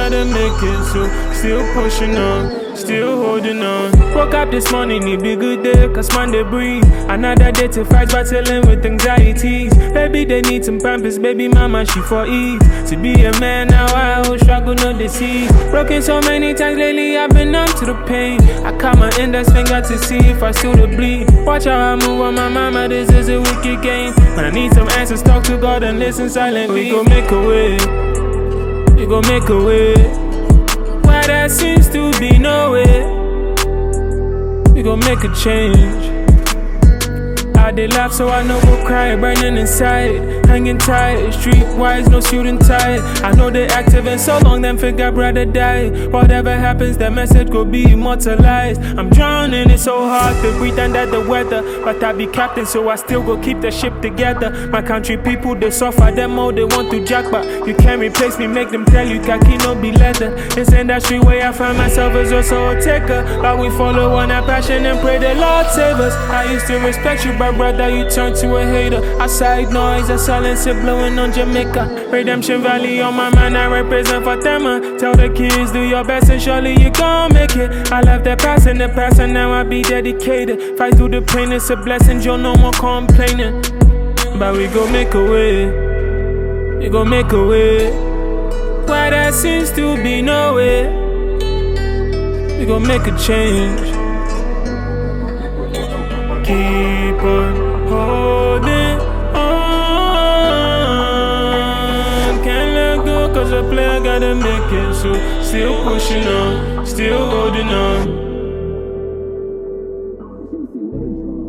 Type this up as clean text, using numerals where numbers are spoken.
gotta make it, so still pushing on, still holding on. Woke up this morning, it be good day, cause Monday breathe. Another day to fight, battling with anxieties. Baby, they need some pampers, baby mama, she for ease. To be a man now, I will struggle, no deceive. Broken so many times lately, I've been numb to the pain. I cut my index finger to see if I still to bleed. Watch how I move on my mama, this is a wicked game. When I need some answers, talk to God and listen silently. We gon' make a way, we gon' make a way. Where there seems to be no way, we gon' make a change. I did laugh so I know go cry, burning inside, hanging tight, streetwise, no shooting tight. I know they active and so long, them think I'd rather die. Whatever happens, that message go be immortalized. I'm drowning, it's so hard to breathe under the weather, but I be captain, so I still go keep the ship together. My country people, they suffer, them all they want to jack, but you can't replace me, make them tell you khaki no be leather. This industry where I find myself is also a taker, but we follow on our passion and pray the Lord save us. I used to respect you, but brother, you turn to a hater. Outside noise, a silence it blowing on Jamaica. Redemption Valley on my mind, I represent Fatima. Tell the kids, do your best and surely you gon' make it. I left the past in the past and now I be dedicated. Fight through the pain, it's a blessing, Joe, no more complaining. But we gon' make a way, we gon' make a way. Where there seems to be no way, we gon' make a change. Keep on holding on. Can't let go cause a player gotta make it, so still pushing on, still holding on.